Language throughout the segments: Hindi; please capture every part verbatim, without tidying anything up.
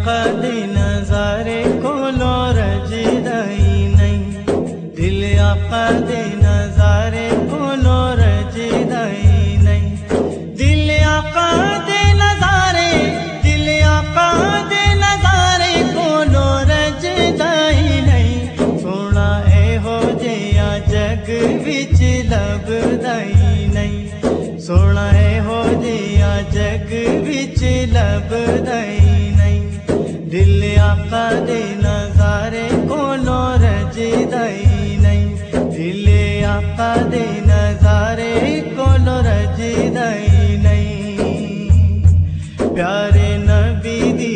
आका दे नजारे कोलो रजदा ही नहीं, दिल आका दे नजारे कोलो रजदा ही नहीं, दिल आका दे नजारे, दिल आका दे नजारे कोलो रजदा ही नहीं। सोना एहो जिहा जग विच लभदा ही नहीं, सोना एहो जिहा जग विच लभदा ही नहीं, दिल आका दे नजारे कोलो रजदा ही नहीं, दिल आका दे नजारे कोलो रजदा ही नहीं। प्यारे नबी दी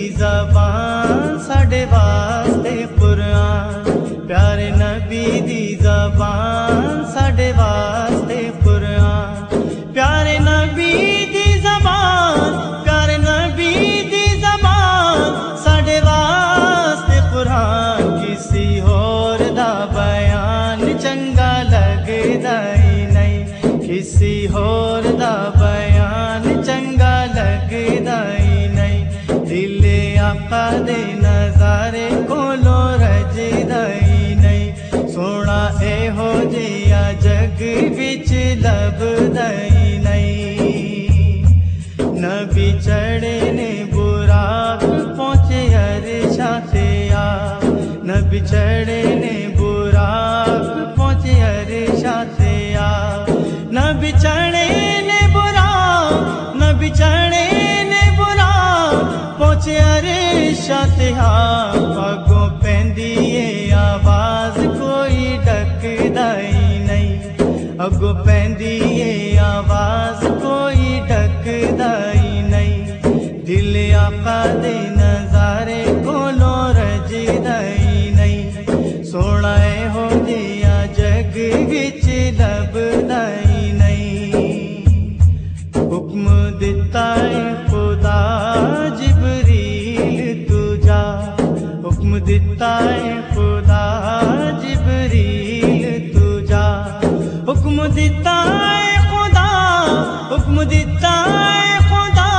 ज़बान साडे वास्ते कुरान, प्यारे नबी दी ज़बान साडे वास्ते कुरान, प्यारे नबी दी ज़बान, प्यारे नबी दी ज़बान साडे वास्ते कुरान। किसी होर दा बयान चंगा लगदा ही नहीं, किसी होर दा बयान चंगा लगदा ही नहीं, दिल आका दे नजारे कोलो रजदा ही नहीं। सोना एहो जिहा जग विच लभदा ही नहीं। नबी चढ़े ने बुराक पहुंचे अरशा ते आ, नबी चढ़े ने बुराक पहुंचे अरशा ते आ, नबी चढ़े ने बुराक, नबी चढ़े ने बुराक पहुंचे अरशा ते आ। पगों पैंदी ए आवाज कोई डकदा ही नहीं, अगों पैंदी ए आवाज कोई डकदा ही नहीं, दिल आका दे नजारे कोलो रजदा ही नहीं। सोना एहो जिहा जग विच लभदा ही नहीं। हुक्म दिता है खुदा जिबरील तू जा, हुक्म दिता है खुदा जिबरील तू जा, हुक्म दिता है खुदा, हुक्म दिता है खुदा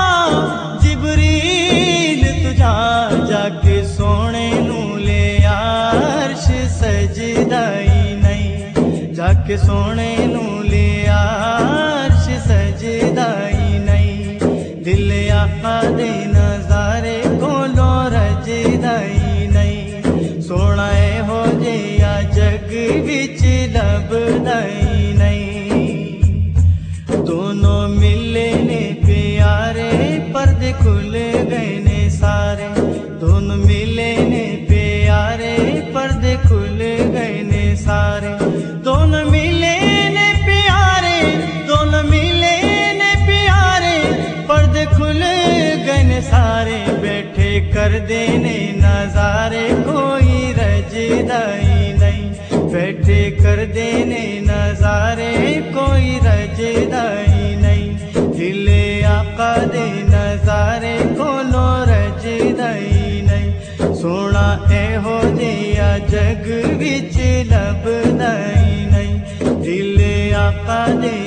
जिबरील तू जा, जाके सोने नू ले अर्श सजदा ही नहीं, जाके सोने नू ले अर्श सजदा ही नहीं, दिल आका दे नजारे कोलो रजदा ही नहीं। सोना एहो जिहा जग विच लभदा ही नहीं। दोनों मिले ने प्यारे पर्दे खुल गए ने सारे, दोनों मिले ने प्यारे पर्दे खुल गए ने सारे, दोनों मिले ने प्यारे, दोनों मिले ने प्यारे पर्दे खुल गए ने सारे। बैठे कर देने नजारे कोई रजदा ही नहीं, बैठे कर देने नजारे कोई रजदा ही नहीं, दिल आका दे नजारे कोलो रजदा ही नहीं। सोना एहो जिहा जग विच लभदा ही नहीं, दिल आका दे